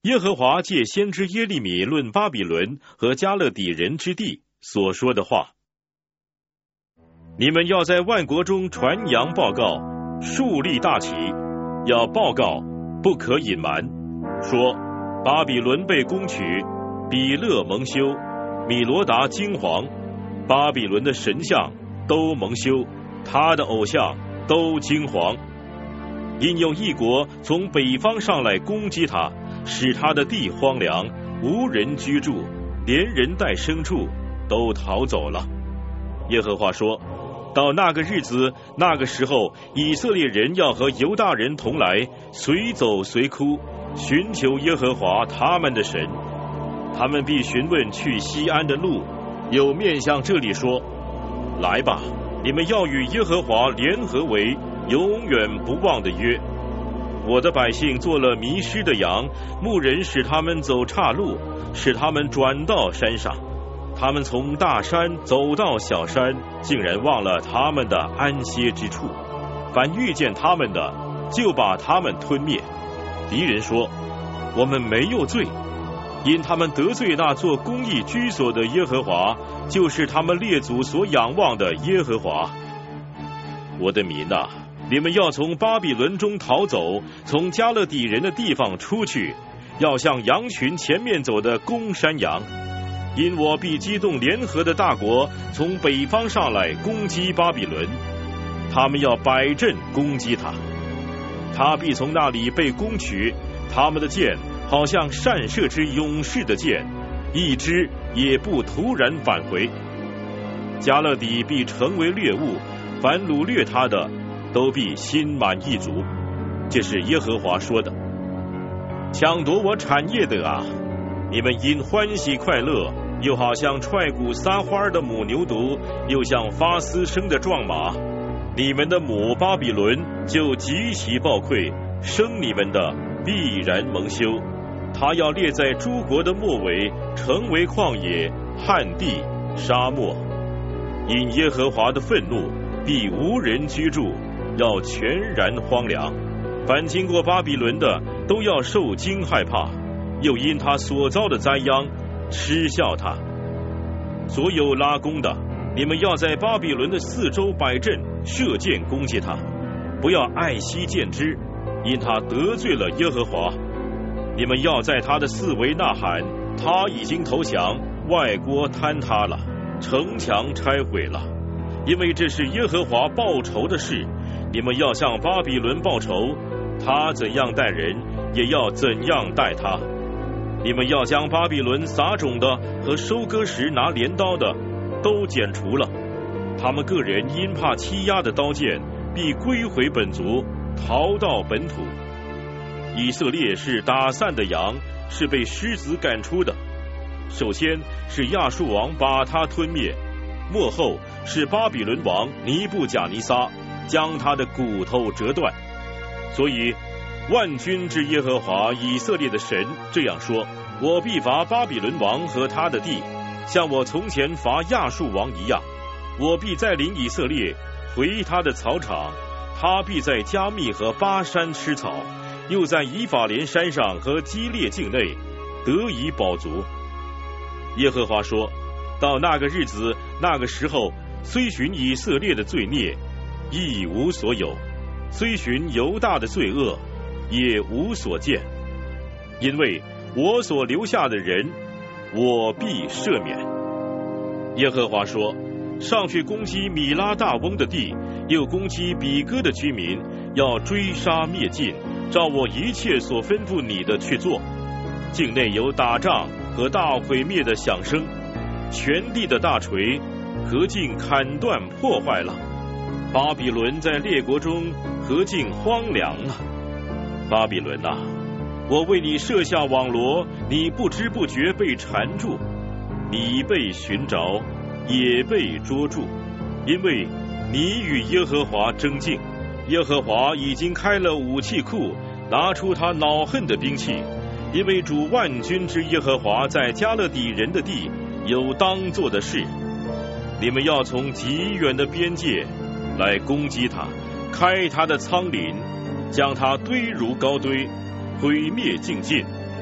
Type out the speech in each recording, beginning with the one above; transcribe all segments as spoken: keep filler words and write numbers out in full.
耶和华借先知耶利米论巴比伦和加勒底人之地所说的话。你们要在万国中传扬报告，树立大旗，要报告，不可隐瞒，说巴比伦被攻取，比勒蒙羞，米罗达惊惶，巴比伦的神像都蒙羞，他的偶像都惊惶。因有一国从北方上来攻击他，使他的地荒凉，无人居住，连人带牲畜都逃走了。耶和华说，到那个日子，那个时候，以色列人要和犹大人同来，随走随哭，寻求耶和华他们的神。他们必询问去西安的路，有面向这里说，来吧，你们要与耶和华联合为永远不忘的约。我的百姓做了迷失的羊，牧人使他们走岔路，使他们转到山上。他们从大山走到小山，竟然忘了他们的安歇之处。凡遇见他们的，就把他们吞灭。敌人说，我们没有罪，因他们得罪那做公义居所的耶和华，就是他们列祖所仰望的耶和华。我的民啊，你们要从巴比伦中逃走，从加勒底人的地方出去，要向羊群前面走的公山羊。因我必激动联合的大国从北方上来攻击巴比伦，他们要摆阵攻击他，他必从那里被攻取。他们的箭好像善射之勇士的箭，一支也不突然返回。加勒底必成为掠物，凡掳掠他的都必心满意足。这是耶和华说的。抢夺我产业的啊，你们因欢喜快乐，又好像踹鼓撒花的母牛犊，又像发嘶声的壮马。你们的母巴比伦就极其暴溃，生你们的必然蒙羞。他要列在诸国的末尾，成为旷野、旱地、沙漠。因耶和华的愤怒，必无人居住，要全然荒凉。凡经过巴比伦的，都要受惊害怕，又因他所遭的灾殃嗤笑他。所有拉弓的，你们要在巴比伦的四周摆阵，射箭攻击他，不要爱惜箭支，因他得罪了耶和华。你们要在他的四围呐喊，他已经投降，外郭坍塌了，城墙拆毁了，因为这是耶和华报仇的事。你们要向巴比伦报仇，他怎样待人，也要怎样待他。你们要将巴比伦撒种的和收割时拿镰刀的都剪除了，他们个人因怕欺压的刀剑，必归回本族，逃到本土。以色列是打散的羊，是被狮子赶出的。首先是亚述王把他吞灭，末后是巴比伦王尼布甲尼撒将他的骨头折断。所以万军之耶和华以色列的神这样说，我必罚巴比伦王和他的地，像我从前罚亚述王一样。我必再领以色列回他的草场，他必在加密和巴山吃草，又在以法莲山上和基列境内得以饱足。耶和华说，到那个日子那个时候，虽寻以色列的罪孽，一无所有；虽寻犹大的罪恶，也无所见。因为我所留下的人，我必赦免。耶和华说，上去攻击米拉大翁的地，又攻击比哥的居民，要追杀灭尽，照我一切所吩咐你的去做。境内有打仗和大毁灭的响声，全地的大锤何竟砍断破坏了。巴比伦在列国中何竟荒凉了。巴比伦啊，我为你设下网罗，你不知不觉被缠住，你被寻着，也被捉住，因为你与耶和华争竞。耶和华已经开了武器库，拿出他恼恨的兵器，因为主万军之耶和华在加勒底人的地有当做的事。你们要从极远的边界来攻击他，开他的仓廪，将他堆如高堆，毁灭尽尽，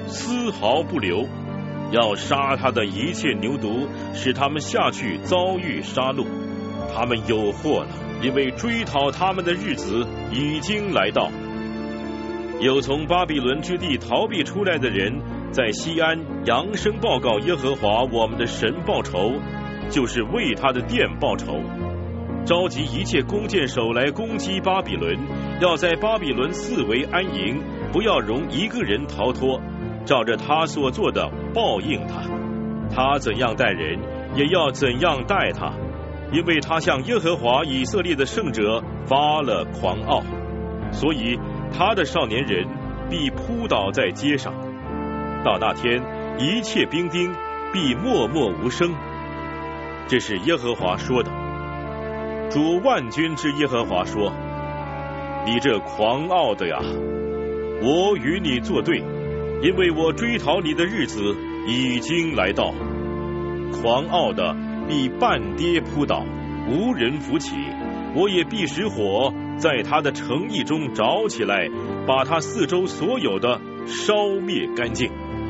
丝毫不留，要杀他的一切牛犊，使他们下去遭遇杀戮。他们有祸了，因为追讨他们的日子已经来到。有从巴比伦之地逃避出来的人，在西安扬声报告耶和华我们的神报仇，就是为他的殿报仇，召集一切弓箭手来攻击巴比伦，要在巴比伦四围安营，不要容一个人逃脱，照着他所做的报应他。他怎样待人，也要怎样待他，因为他向耶和华以色列的圣者发了狂傲，所以他的少年人必扑倒在街上。到那天，一切兵丁必默默无声。这是耶和华说的。主万军之耶和华说：你这狂傲的呀，我与你作对，因为我追讨你的日子已经来到。狂傲的必半跌扑倒，无人扶起，我也必使火在他的城邑中着起来，把他四周所有的烧灭干净。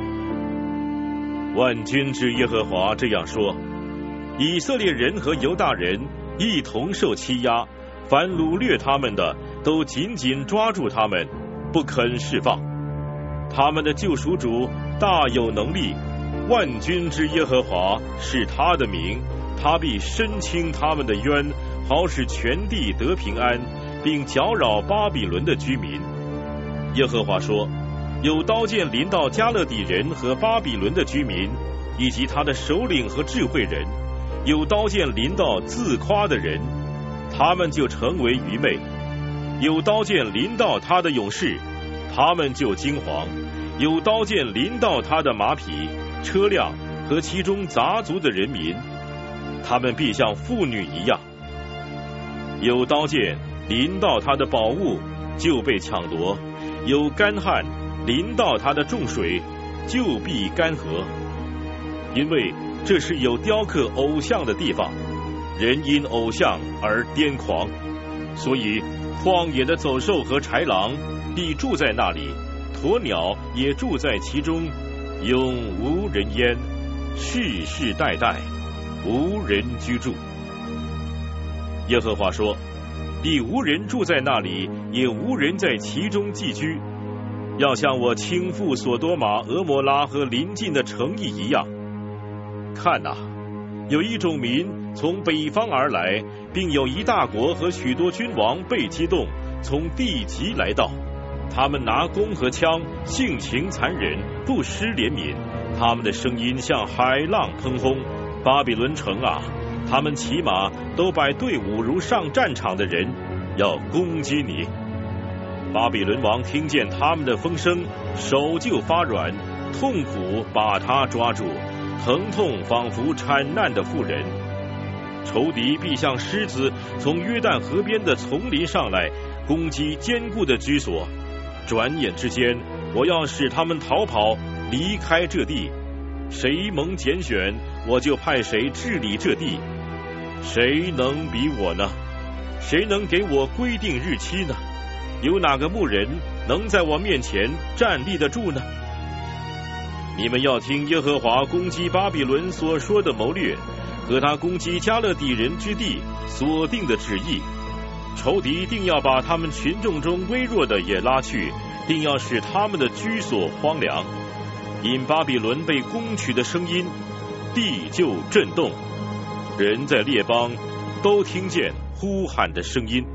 万军之耶和华这样说：以色列人和犹大人一同受欺压，凡掳掠他们的都紧紧抓住他们，不肯释放。他们的救赎主大有能力，万军之耶和华是他的名，他必伸清他们的冤，好使全地得平安，并搅扰巴比伦的居民。耶和华说：有刀剑临到加勒底人和巴比伦的居民，以及他的首领和智慧人，有刀剑临到自夸的人，他们就成为愚昧；有刀剑临到他的勇士，他们就惊惶；有刀剑临到他的马匹、车辆和其中杂族的人民，他们必像妇女一样；有刀剑临到他的宝物，就被抢夺；有干旱临到他的众水，就必干涸。因为这是有雕刻偶像的地方，人因偶像而癫狂，所以荒野的走兽和豺狼必住在那里，鸵鸟也住在其中，永无人烟，世世代代无人居住。耶和华说：必无人住在那里，也无人在其中寄居，要像我倾覆所多玛、俄摩拉和邻近的城邑一样。看哪，有一种民从北方而来，并有一大国和许多君王被激动，从地极来到。他们拿弓和枪，性情残忍，不失怜悯。他们的声音像海浪喷轰。巴比伦城啊，他们骑马都摆队伍，如上战场的人，要攻击你。巴比伦王听见他们的风声，手就发软，痛苦把他抓住，疼痛仿佛产难的妇人。仇敌必像狮子从约旦河边的丛林上来，攻击坚固的居所。转眼之间，我要使他们逃跑，离开这地。谁蒙拣选，我就派谁治理这地。谁能比我呢？谁能给我规定日期呢？有哪个牧人能在我面前站立得住呢？你们要听耶和华攻击巴比伦所说的谋略，和他攻击加勒底人之地所定的旨意。仇敌定要把他们群众中微弱的也拉去，定要使他们的居所荒凉。因巴比伦被攻取的声音，地就震动，人在列邦都听见呼喊的声音。